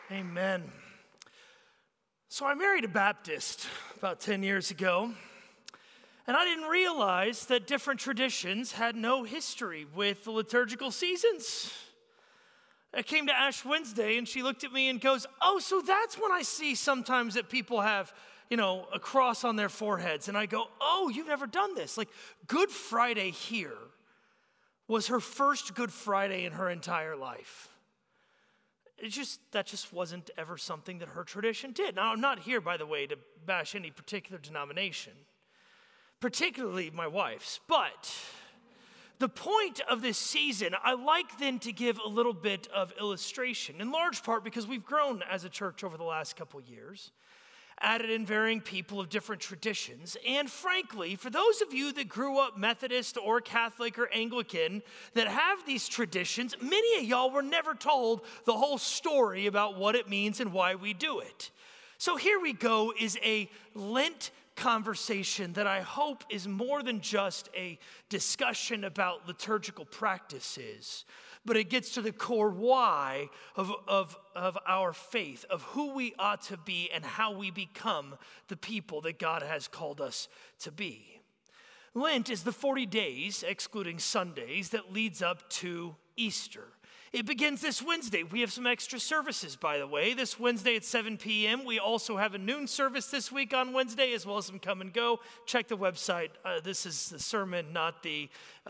Amen. So I married a Baptist about 10 years ago, and I didn't realize that different traditions had no history with the liturgical seasons. I came to Ash Wednesday, and she looked at me and goes, "Oh, so that's when I see sometimes that people have, a cross on their foreheads." And I go, "Oh, you've never done this." Like, Good Friday here was her first Good Friday in her entire life. That just wasn't ever something that her tradition did. Now, I'm not here, by the way, to bash any particular denomination, particularly my wife's. But the point of this season, I like then to give a little bit of illustration, in large part because we've grown as a church over the last couple years, added in varying people of different traditions. And frankly, for those of you that grew up Methodist or Catholic or Anglican that have these traditions, many of y'all were never told the whole story about what it means and why we do it. So here we go is a Lent conversation that I hope is more than just a discussion about liturgical practices, but it gets to the core why of our faith, of who we ought to be and how we become the people that God has called us to be. Lent is the 40 days, excluding Sundays, that leads up to Easter. It begins this Wednesday. We have some extra services, by the way. This Wednesday at 7 p.m. We also have a noon service this week on Wednesday, as well as some come and go. Check the website. This is the sermon, not the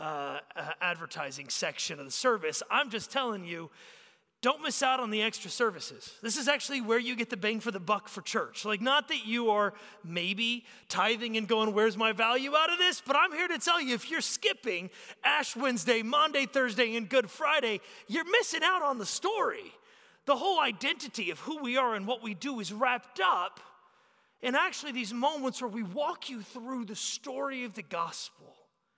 advertising section of the service. I'm just telling you, don't miss out on the extra services. This is actually where you get the bang for the buck for church. Like, not that you are maybe tithing and going, "Where's my value out of this?" But I'm here to tell you, if you're skipping Ash Wednesday, Maundy, Thursday, and Good Friday, you're missing out on the story. The whole identity of who we are and what we do is wrapped up in actually these moments where we walk you through the story of the gospel,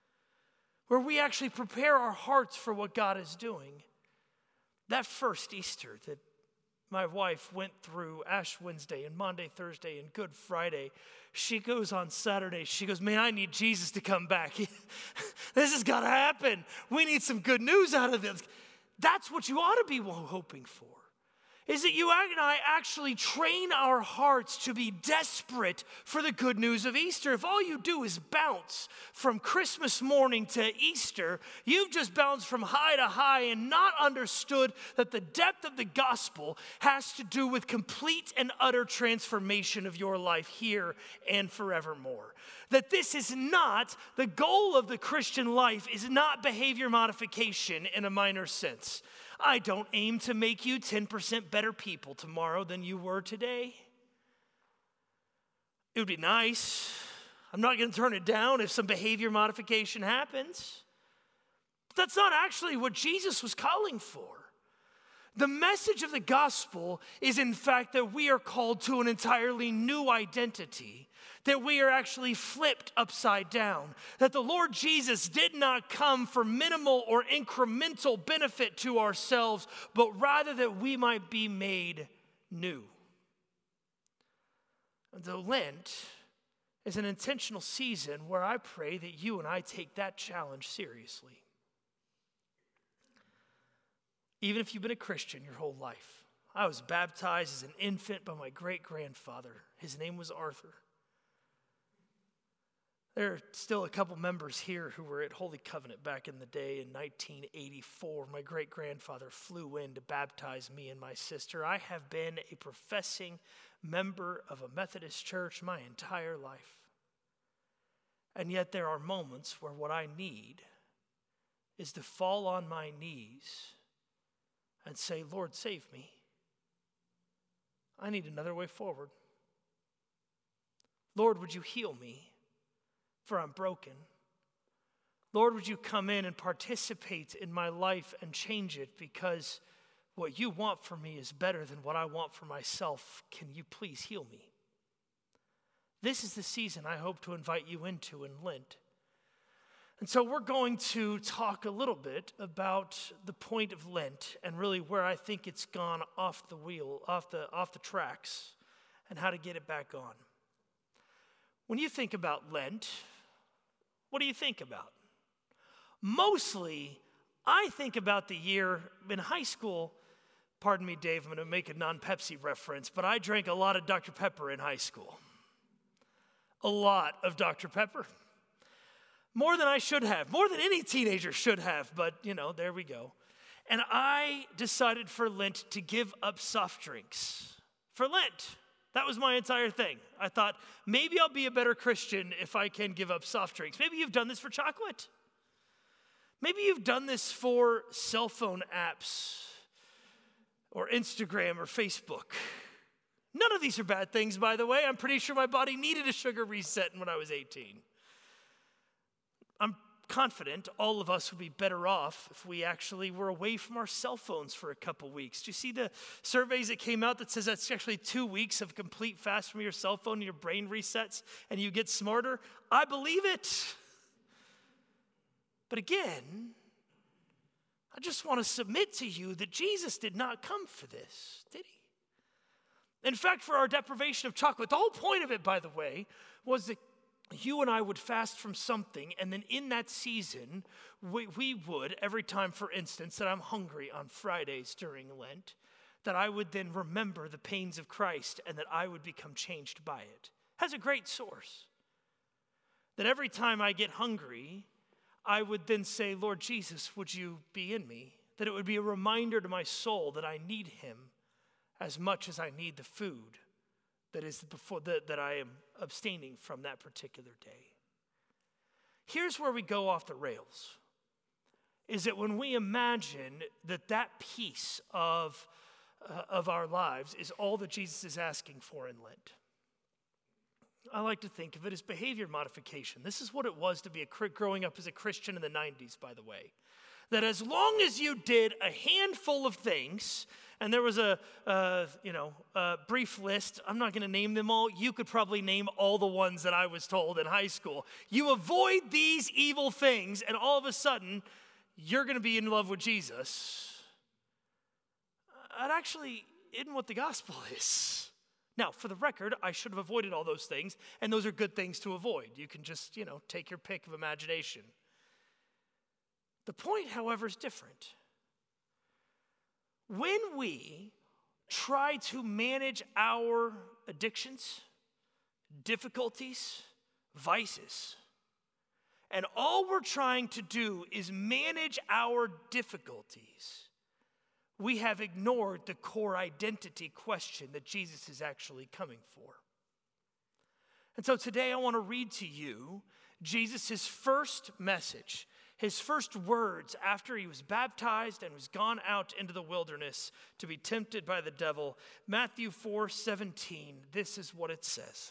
where we actually prepare our hearts for what God is doing. That first Easter that my wife went through, Ash Wednesday and Maundy, Thursday, and Good Friday, she goes on Saturday, she goes, "Man, I need Jesus to come back. This has got to happen. We need some good news out of this." That's what you ought to be hoping for, is that you and I actually train our hearts to be desperate for the good news of Easter. If all you do is bounce from Christmas morning to Easter, you've just bounced from high to high and not understood that the depth of the gospel has to do with complete and utter transformation of your life here and forevermore. That this is not, the goal of the Christian life is not behavior modification in a minor sense. I don't aim to make you 10% better people tomorrow than you were today. It would be nice. I'm not going to turn it down if some behavior modification happens. But that's not actually what Jesus was calling for. The message of the gospel is, in fact, that we are called to an entirely new identity, that we are actually flipped upside down, that the Lord Jesus did not come for minimal or incremental benefit to ourselves, but rather that we might be made new. And so Lent is an intentional season where I pray that you and I take that challenge seriously. Even if you've been a Christian your whole life. I was baptized as an infant by my great-grandfather. His name was Arthur. There are still a couple members here who were at Holy Covenant back in the day in 1984. My great-grandfather flew in to baptize me and my sister. I have been a professing member of a Methodist church my entire life. And yet there are moments where what I need is to fall on my knees and say, "Lord, save me. I need another way forward. Lord, would you heal me? For I'm broken. Lord, would you come in and participate in my life and change it, because what you want for me is better than what I want for myself. Can you please heal me?" This is the season I hope to invite you into in Lent. And so we're going to talk a little bit about the point of Lent and really where I think it's gone off the wheel, off the tracks, and how to get it back on. When you think about Lent, what do you think about? Mostly, I think about the year in high school Pardon me, Dave, I'm going to make a non-Pepsi reference, but I drank a lot of Dr. Pepper in high school. A lot of Dr. Pepper. More than I should have, more than any teenager should have, but there we go. And I decided for Lent to give up soft drinks. For Lent, that was my entire thing. I thought, maybe I'll be a better Christian if I can give up soft drinks. Maybe you've done this for chocolate. Maybe you've done this for cell phone apps or Instagram or Facebook. None of these are bad things, by the way. I'm pretty sure my body needed a sugar reset when I was 18. I'm confident all of us would be better off if we actually were away from our cell phones for a couple weeks. Do you see the surveys that came out that says that's actually 2 weeks of complete fast from your cell phone and your brain resets and you get smarter? I believe it. But again, I just want to submit to you that Jesus did not come for this, did he? In fact, for our deprivation of chocolate, the whole point of it, by the way, was that you and I would fast from something, and then in that season, we would, every time, for instance, that I'm hungry on Fridays during Lent, that I would then remember the pains of Christ and that I would become changed by it. Has a great source. That every time I get hungry, I would then say, Lord Jesus, would you be in me? That it would be a reminder to my soul that I need him as much as I need the food that is that I am abstaining from that particular day. Here's where we go off the rails, is that when we imagine that piece of our lives is all that Jesus is asking for in Lent. I like to think of it as behavior modification. This is what it was to be growing up as a Christian in the 90s, by the way. That as long as you did a handful of things, and there was a brief list, I'm not going to name them all. You could probably name all the ones that I was told in high school. You avoid these evil things, and all of a sudden, you're going to be in love with Jesus. That actually isn't what the gospel is. Now, for the record, I should have avoided all those things, and those are good things to avoid. You can just, take your pick of imagination. The point, however, is different. When we try to manage our addictions, difficulties, vices, and all we're trying to do is manage our difficulties, we have ignored the core identity question that Jesus is actually coming for. And so today I want to read to you Jesus' first message, his first words after he was baptized and was gone out into the wilderness to be tempted by the devil. Matthew 4:17, this is what it says.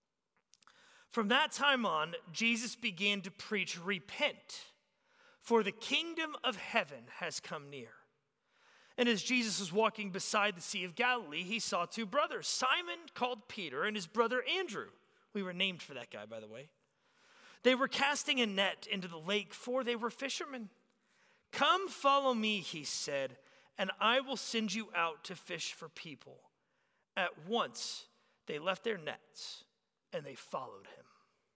From that time on, Jesus began to preach, "Repent, for the kingdom of heaven has come near." And as Jesus was walking beside the Sea of Galilee, he saw two brothers, Simon called Peter and his brother Andrew. We were named for that guy, by the way. They were casting a net into the lake, for they were fishermen. "Come, follow me," he said, "and I will send you out to fish for people." At once they left their nets and they followed him.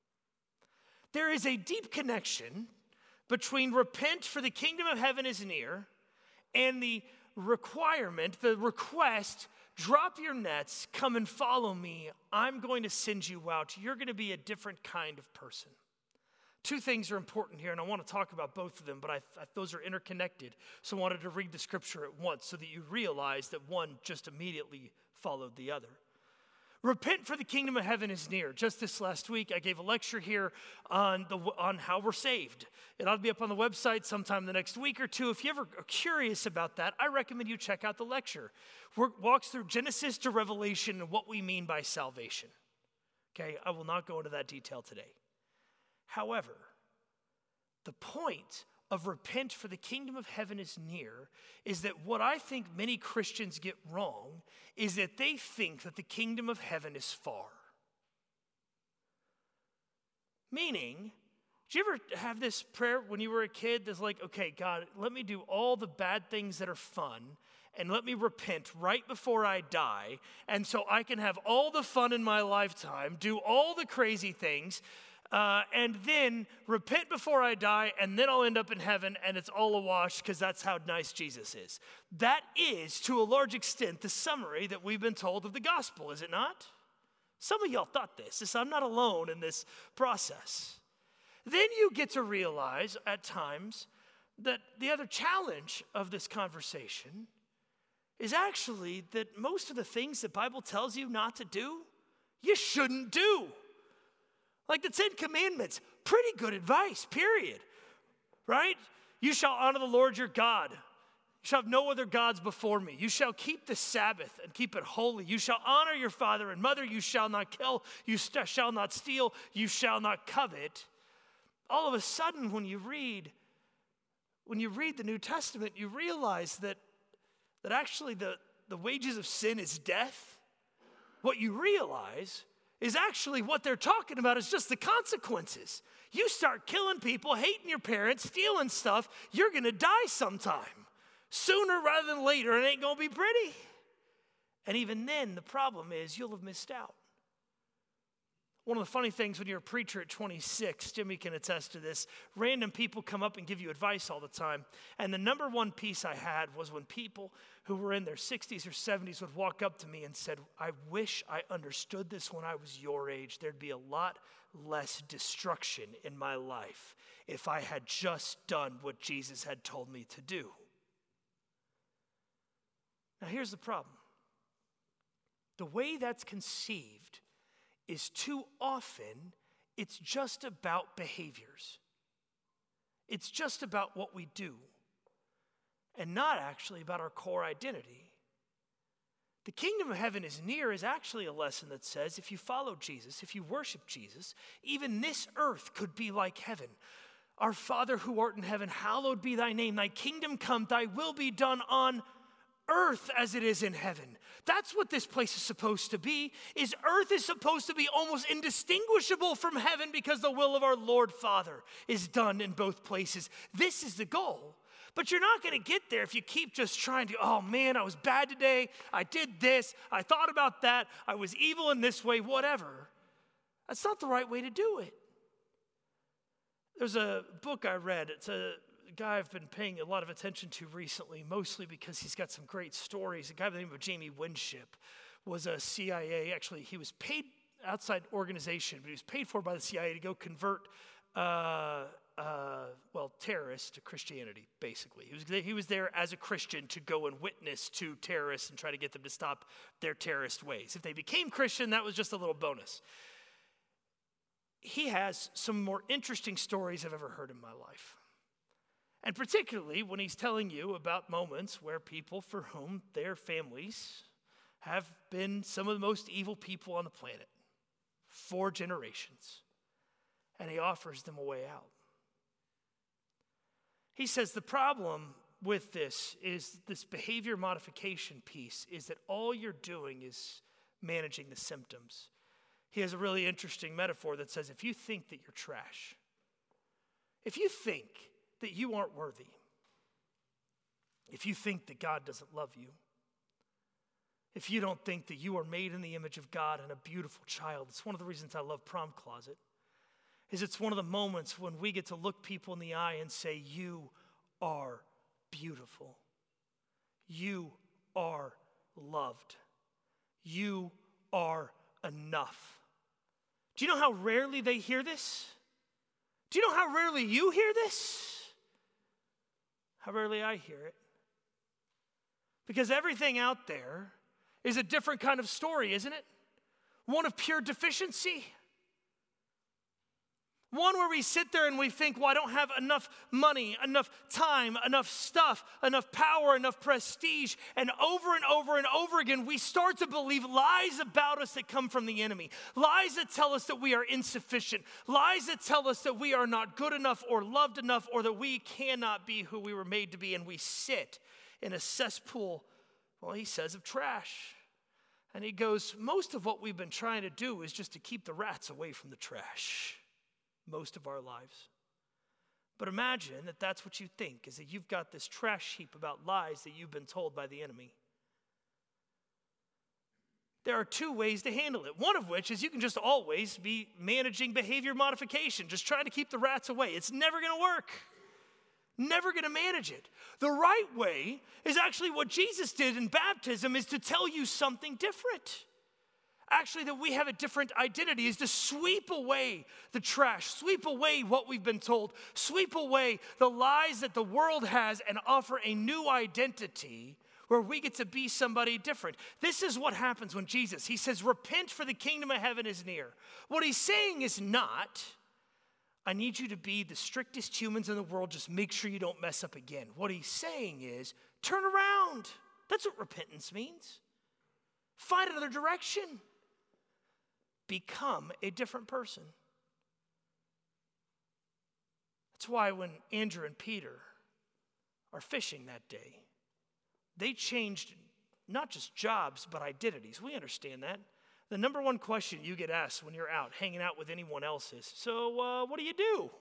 There is a deep connection between repent, for the kingdom of heaven is near, and the requirement, the request, drop your nets, come and follow me. I'm going to send you out. You're going to be a different kind of person. Two things are important here, and I want to talk about both of them, but those are interconnected. So I wanted to read the scripture at once so that you realize that one just immediately followed the other. Repent, for the kingdom of heaven is near. Just this last week, I gave a lecture here on how we're saved. It ought to be up on the website sometime the next week or two. If you ever are curious about that, I recommend you check out the lecture. It walks through Genesis to Revelation and what we mean by salvation. Okay, I will not go into that detail today. However, the point of repent, for the kingdom of heaven is near, is that what I think many Christians get wrong is that they think that the kingdom of heaven is far. Meaning, did you ever have this prayer when you were a kid that's like, okay, God, let me do all the bad things that are fun and let me repent right before I die, and so I can have all the fun in my lifetime, do all the crazy things. and then repent before I die, and then I'll end up in heaven, and it's all a wash because that's how nice Jesus is. That is, to a large extent, the summary that we've been told of the gospel, is it not? Some of y'all thought this. I'm not alone in this process. Then you get to realize at times that the other challenge of this conversation is actually that most of the things the Bible tells you not to do, you shouldn't do. Like the 10 Commandments, pretty good advice, period. Right? You shall honor the Lord your God. You shall have no other gods before me. You shall keep the Sabbath and keep it holy. You shall honor your father and mother. You shall not kill. You shall not steal. You shall not covet. All of a sudden, when you read the New Testament, you realize that actually the wages of sin is death. What you realize is actually what they're talking about is just the consequences. You start killing people, hating your parents, stealing stuff, you're going to die sometime. Sooner rather than later, it ain't going to be pretty. And even then, the problem is you'll have missed out. One of the funny things when you're a preacher at 26, Jimmy can attest to this, random people come up and give you advice all the time. And the number one piece I had was when people who were in their 60s or 70s would walk up to me and said, I wish I understood this when I was your age. There'd be a lot less destruction in my life if I had just done what Jesus had told me to do. Now here's the problem. The way that's conceived is too often it's just about behaviors. It's just about what we do and not actually about our core identity. The kingdom of heaven is near is actually a lesson that says if you follow Jesus, if you worship Jesus, even this earth could be like heaven. Our Father who art in heaven, hallowed be thy name. Thy kingdom come, thy will be done on earth as it is in heaven. That's what this place is supposed to be, is earth is supposed to be almost indistinguishable from heaven because the will of our Lord Father is done in both places. This is the goal. But you're not going to get there if you keep just trying to, oh man, I was bad today, I did this, I thought about that, I was evil in this way, whatever. That's not the right way to do it. There's a book I read, it's a guy I've been paying a lot of attention to recently, mostly because he's got some great stories. A guy by the name of Jamie Winship was a CIA, actually he was paid outside organization, but he was paid for by the CIA to go convert terrorists to Christianity, basically. He was there as a Christian to go and witness to terrorists and try to get them to stop their terrorist ways. If they became Christian, that was just a little bonus. He has some more interesting stories I've ever heard in my life. And particularly when he's telling you about moments where people for whom their families have been some of the most evil people on the planet for generations. And he offers them a way out. He says the problem with this is this behavior modification piece is that all you're doing is managing the symptoms. He has a really interesting metaphor that says if you think that you're trash, if you think that you aren't worthy, if you think that God doesn't love you, if you don't think that you are made in the image of God and a beautiful child, it's one of the reasons I love Prom Closet, is it's one of the moments when we get to look people in the eye and say, you are beautiful. You are loved. You are enough. Do you know how rarely they hear this? Do you know how rarely you hear this? How rarely I hear it. Because everything out there is a different kind of story, isn't it? One of pure deficiency. One where we sit there and we think, well, I don't have enough money, enough time, enough stuff, enough power, enough prestige. And over again, we start to believe lies about us that come from the enemy. Lies that tell us that we are insufficient. Lies that tell us that we are not good enough or loved enough or that we cannot be who we were made to be. And we sit in a cesspool, well, he says, of trash. And he goes, most of what we've been trying to do is just to keep the rats away from the trash. Most of our lives. But imagine that that's what you think, is that you've got this trash heap about lies that you've been told by the enemy. there are two ways to handle it. One of which is you can just always be managing behavior modification, just trying to keep the rats away. It's never going to work. Never going to manage it. The right way is actually what Jesus did in baptism, is to tell you something different. Actually, that we have a different identity, is to sweep away the trash, sweep away what we've been told, sweep away the lies that the world has, and offer a new identity where we get to be somebody different. This is what happens when Jesus, he says, repent for the kingdom of heaven is near. What he's saying is not, I need you to be the strictest humans in the world, just make sure you don't mess up again. What he's saying is, turn around. That's what repentance means. Find another direction. Become a different person. That's why when Andrew and Peter are fishing that day, they changed not just jobs, but identities. We understand that. The number one question you get asked when you're out hanging out with anyone else is, so what do you do?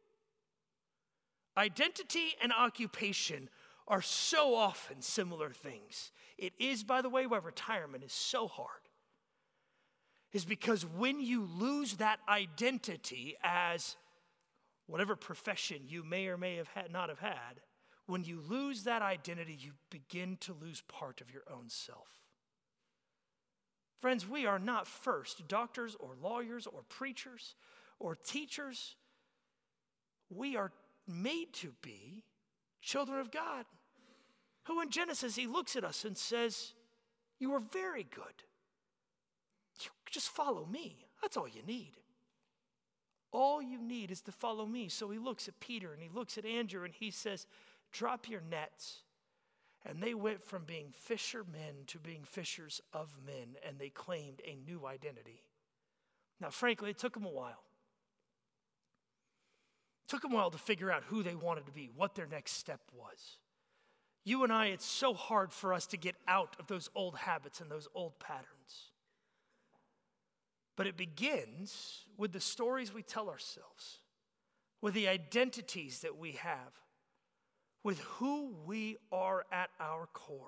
Identity and occupation are so often similar things. It is, by the way, why retirement is so hard. Is because when you lose that identity as whatever profession you may or may have not have had, when you lose that identity, you begin to lose part of your own self. Friends, we are not first doctors or lawyers or preachers or teachers. We are made to be children of God, who in Genesis, he looks at us and says, you are very good. You just follow me. That's all you need. All you need is to follow me. So he looks at Peter and he looks at Andrew and he says, drop your nets. And they went from being fishermen to being fishers of men, and they claimed a new identity. Now, frankly, it took them a while. It took them a while to figure out who they wanted to be, what their next step was. You and I, it's so hard for us to get out of those old habits and those old patterns. But it begins with the stories we tell ourselves, with the identities that we have, with who we are at our core.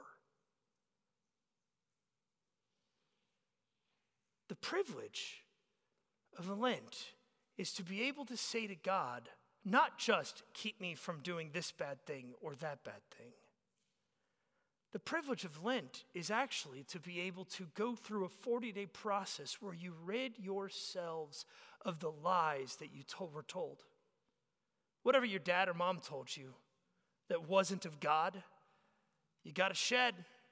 The privilege of Lent is to be able to say to God, not just keep me from doing this bad thing or that bad thing. The privilege of Lent is actually to be able to go through a 40-day process where you rid yourselves of the lies that you were told. Whatever your dad or mom told you that wasn't of God, you got to shed.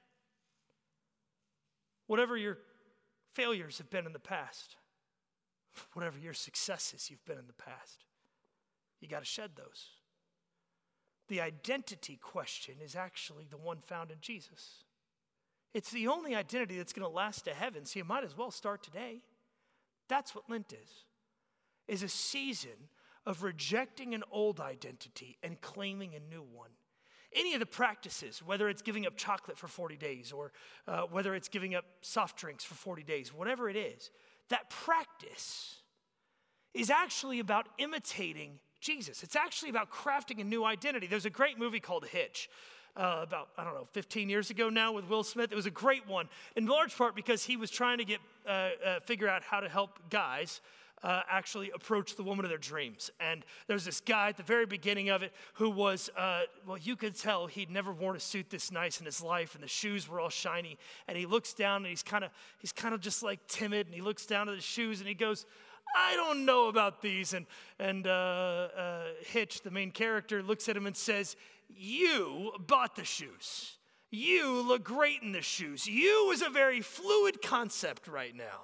Whatever your failures have been in the past, whatever your successes you've been in the past, you got to shed those. The identity question is actually the one found in Jesus. It's the only identity that's going to last to heaven, so you might as well start today. That's what Lent is a season of rejecting an old identity and claiming a new one. Any of the practices, whether it's giving up chocolate for 40 days or whether it's giving up soft drinks for 40 days, whatever it is, that practice is actually about imitating Jesus. It's actually about crafting a new identity. There's a great movie called Hitch about, 15 years ago now with Will Smith. It was a great one, in large part because he was trying to figure out how to help guys actually approach the woman of their dreams. And there's this guy at the very beginning of it who was, you could tell he'd never worn a suit this nice in his life, and the shoes were all shiny. And he looks down and he's kind of just like timid, and he looks down at the shoes and he goes, I don't know about these. And Hitch, the main character, looks at him and says, you bought the shoes. You look great in the shoes. You is a very fluid concept right now.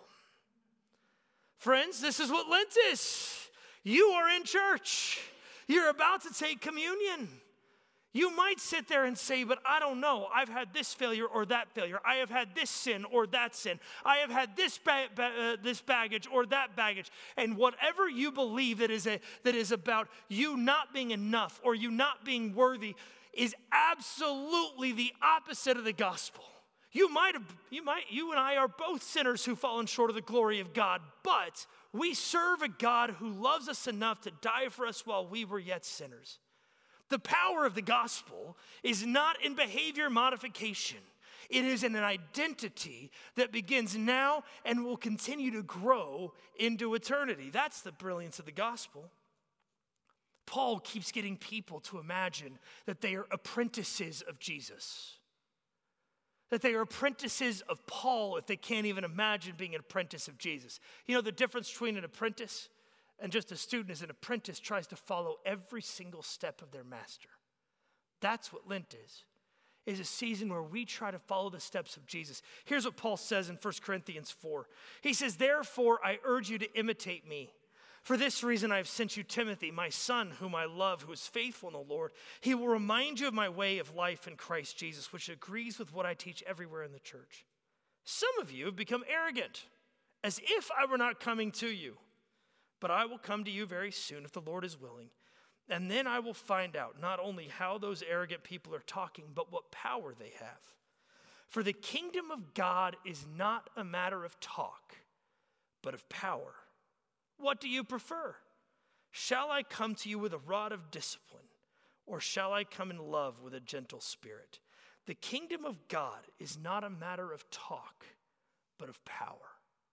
Friends, this is what Lent is. You are in church. You're about to take communion. You might sit there and say, but I don't know. I've had this failure or that failure. I have had this sin or that sin. I have had this baggage or that baggage. And whatever you believe that is about you not being enough or you not being worthy is absolutely the opposite of the gospel. You and I are both sinners who've fallen short of the glory of God, but we serve a God who loves us enough to die for us while we were yet sinners. The power of the gospel is not in behavior modification. It is an identity that begins now and will continue to grow into eternity. That's the brilliance of the gospel. Paul keeps getting people to imagine that they are apprentices of Jesus. That they are apprentices of Paul if they can't even imagine being an apprentice of Jesus. You know the difference between an apprentice and just a student is an apprentice tries to follow every single step of their master. That's what Lent is a season where we try to follow the steps of Jesus. Here's what Paul says in 1 Corinthians 4. He says, "Therefore I urge you to imitate me. For this reason I have sent you Timothy, my son, whom I love, who is faithful in the Lord. He will remind you of my way of life in Christ Jesus, which agrees with what I teach everywhere in the church. Some of you have become arrogant, as if I were not coming to you. But I will come to you very soon if the Lord is willing. And then I will find out not only how those arrogant people are talking, but what power they have. For the kingdom of God is not a matter of talk, but of power. What do you prefer? Shall I come to you with a rod of discipline, or shall I come in love with a gentle spirit? The kingdom of God is not a matter of talk, but of power."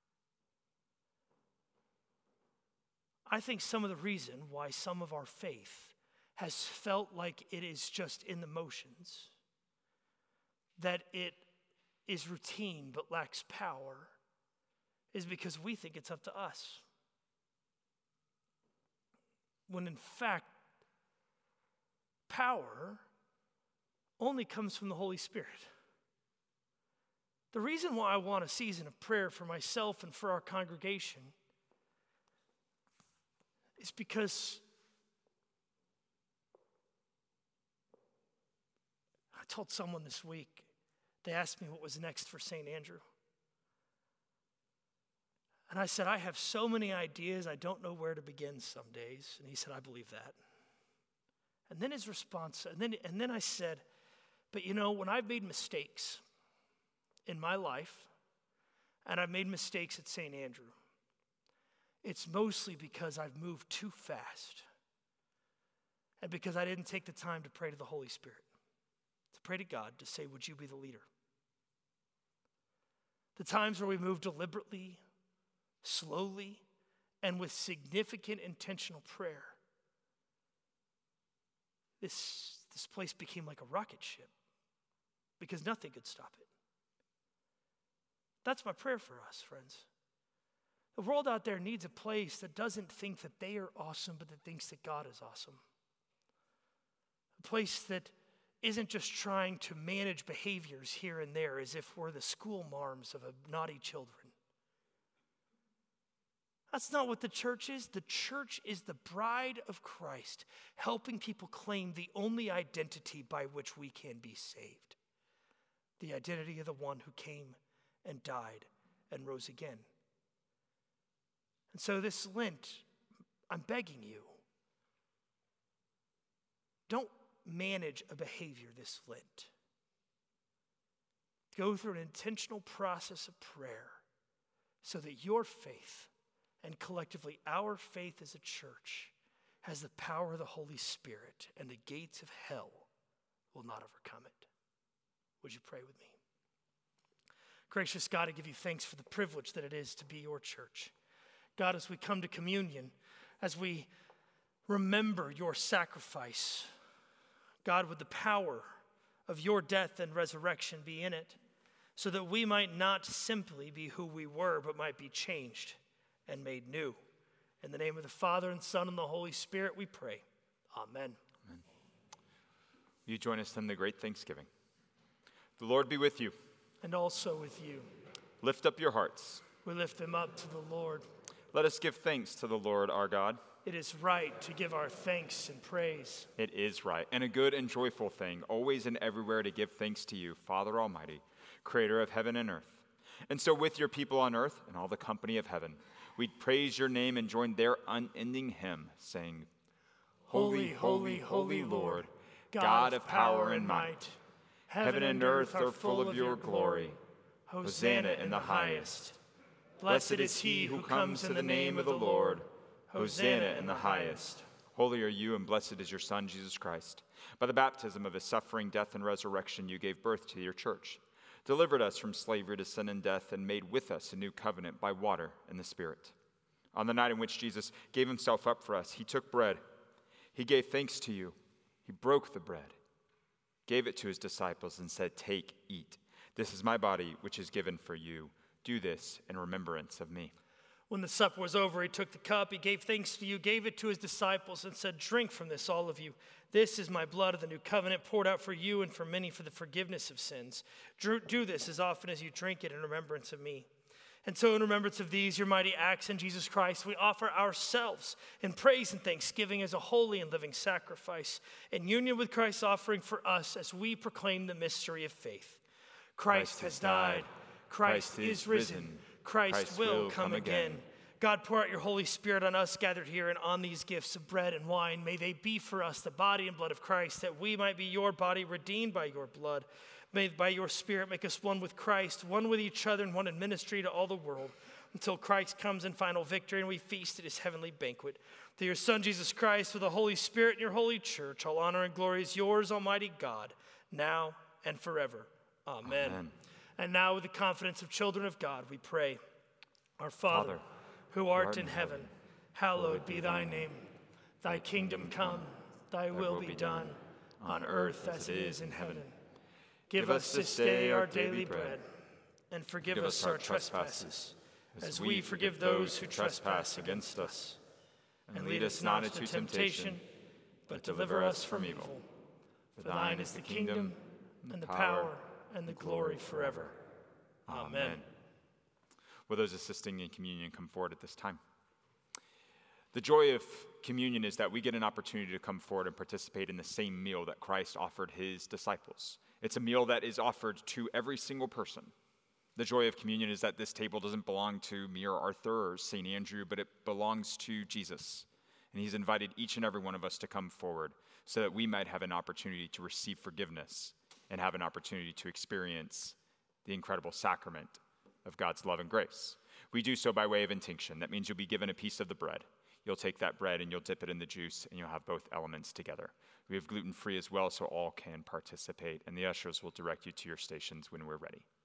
I think some of the reason why some of our faith has felt like it is just in the motions, that it is routine but lacks power, is because we think it's up to us. When in fact, power only comes from the Holy Spirit. The reason why I want a season of prayer for myself and for our congregation is because I told someone this week, they asked me what was next for St. Andrew. And I said, I have so many ideas, I don't know where to begin some days. And he said, I believe that. And then his response, and then I said, but you know, when I've made mistakes in my life, and I've made mistakes at St. Andrew, it's mostly because I've moved too fast and because I didn't take the time to pray to the Holy Spirit, to pray to God, to say, would you be the leader? The times where we move deliberately, slowly, and with significant intentional prayer, this place became like a rocket ship because nothing could stop it. That's my prayer for us, friends. The world out there needs a place that doesn't think that they are awesome, but that thinks that God is awesome. A place that isn't just trying to manage behaviors here and there as if we're the school marms of naughty children. That's not what the church is. The church is the bride of Christ, helping people claim the only identity by which we can be saved. The identity of the one who came and died and rose again. And so this Lent, I'm begging you, don't manage a behavior this Lent. Go through an intentional process of prayer so that your faith, and collectively our faith as a church, has the power of the Holy Spirit, and the gates of hell will not overcome it. Would you pray with me? Gracious God, I give you thanks for the privilege that it is to be your church. God, as we come to communion, as we remember your sacrifice, God, would the power of your death and resurrection be in it, so that we might not simply be who we were, but might be changed and made new. In the name of the Father and Son and the Holy Spirit, we pray. Amen. Amen. Will you join us in the great Thanksgiving? The Lord be with you. And also with you. Lift up your hearts. We lift them up to the Lord. Let us give thanks to the Lord our God. It is right to give our thanks and praise. It is right, and a good and joyful thing, always and everywhere to give thanks to you, Father Almighty, creator of heaven and earth. And so with your people on earth and all the company of heaven, we praise your name and join their unending hymn, saying, Holy, holy, holy Lord, God of power and might. Heaven and earth are full of your glory. Hosanna in the highest. Blessed is he who comes in the name of the Lord. Hosanna in the highest. Holy are you, and blessed is your Son, Jesus Christ. By the baptism of his suffering, death, and resurrection, you gave birth to your church. delivered us from slavery to sin and death, and made with us a new covenant by water and the Spirit. On the night in which Jesus gave himself up for us, he took bread. He gave thanks to you. He broke the bread, gave it to his disciples, and said, "Take, eat. This is my body, which is given for you. Do this in remembrance of me." When the supper was over, he took the cup, he gave thanks to you, gave it to his disciples, and said, "Drink from this, all of you. This is my blood of the new covenant, poured out for you and for many for the forgiveness of sins. Do this as often as you drink it in remembrance of me." And so in remembrance of these, your mighty acts in Jesus Christ, we offer ourselves in praise and thanksgiving as a holy and living sacrifice, in union with Christ's offering for us as we proclaim the mystery of faith. Christ has died. Christ is risen. Christ will come again. God, pour out your Holy Spirit on us gathered here and on these gifts of bread and wine. May they be for us the body and blood of Christ, that we might be your body, redeemed by your blood. May by your Spirit make us one with Christ, one with each other, and one in ministry to all the world, until Christ comes in final victory and we feast at his heavenly banquet. Through your Son, Jesus Christ, with the Holy Spirit and your holy church, all honor and glory is yours, Almighty God, now and forever. Amen. Amen. And now with the confidence of children of God, we pray. Our Father, who art in heaven, hallowed be thy name. Thy kingdom come, thy will be done, on earth as it is in heaven. Give us this day our daily bread, and forgive us our trespasses, as we forgive those who trespass against us. And lead us not into temptation, but deliver us from evil. For thine is the kingdom, and the power, and the glory forever. Amen. Will those assisting in communion come forward at this time? The joy of communion is that we get an opportunity to come forward and participate in the same meal that Christ offered his disciples. It's a meal that is offered to every single person. The joy of communion is that this table doesn't belong to me or Arthur or St. Andrew, but it belongs to Jesus. And he's invited each and every one of us to come forward so that we might have an opportunity to receive forgiveness and have an opportunity to experience the incredible sacrament of God's love and grace. We do so by way of intinction. That means you'll be given a piece of the bread. You'll take that bread and you'll dip it in the juice, and you'll have both elements together. We have gluten-free as well, so all can participate, and the ushers will direct you to your stations when we're ready.